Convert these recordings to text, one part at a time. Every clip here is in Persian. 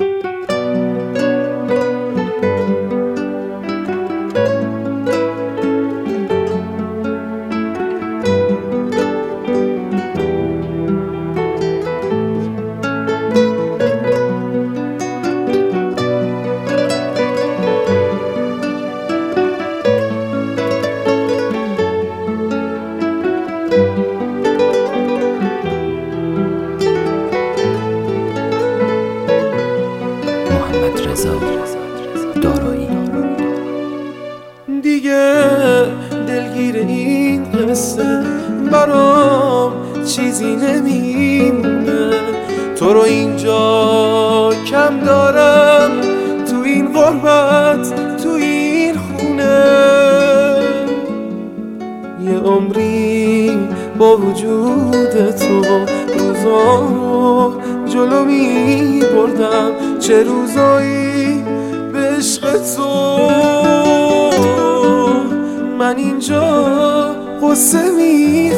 دارایی دیگه دلگیر این قصه برام چیزی نمیمونه. تو رو اینجا کم دارم، تو این غربت، تو این خونه. یه عمری با وجود تو روزا رو جلو می بردم، چه روزایی به عشق تو من اینجا قصه می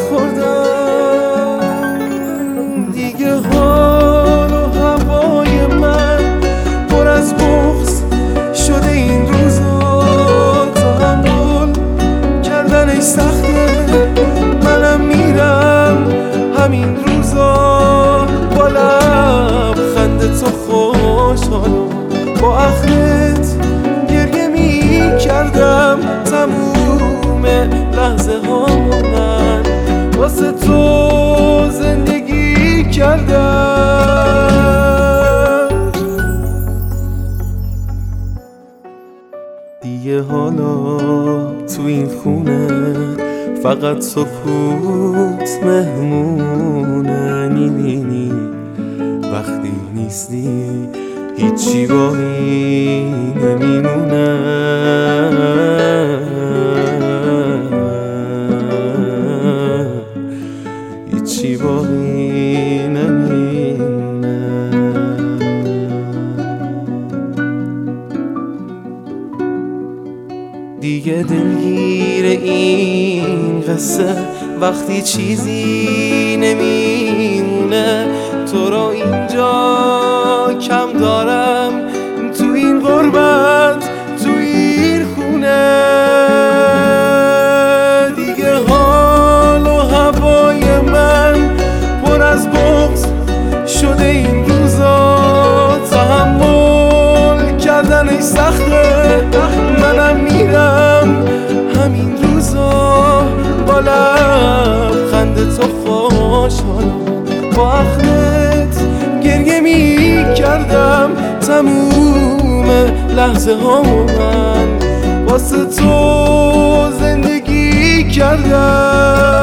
خوردم. دیگه حال و هوای من پر از بغض شده این روزا، تحمل کردنش سخته. منم میرم همین روزا با لبخند تو خوشحالم، با آخرت گریه می کردم. تموم لحظه هامو من واسه تو زندگی کردم. دیگه حالا تو این خونه فقط سکوت مهمونه. نی وقتی نیستی هیچی باقی نمیمونه. هیچی باقی نمیمونه. دیگه دلگیر این قصه وقتی چیزی نمیمونه. تو رو اینجا کم دارم، تو این غربت، تو این خونه. دیگه حال و هوای من پر از بغض شده این روزا، تحمل کردنش سخته. منم میرم همین روزا با لبخند تو خوشحالم، با آخرت گریه می کردم. تموم لحظه هامو من واسه تو زندگی کردم.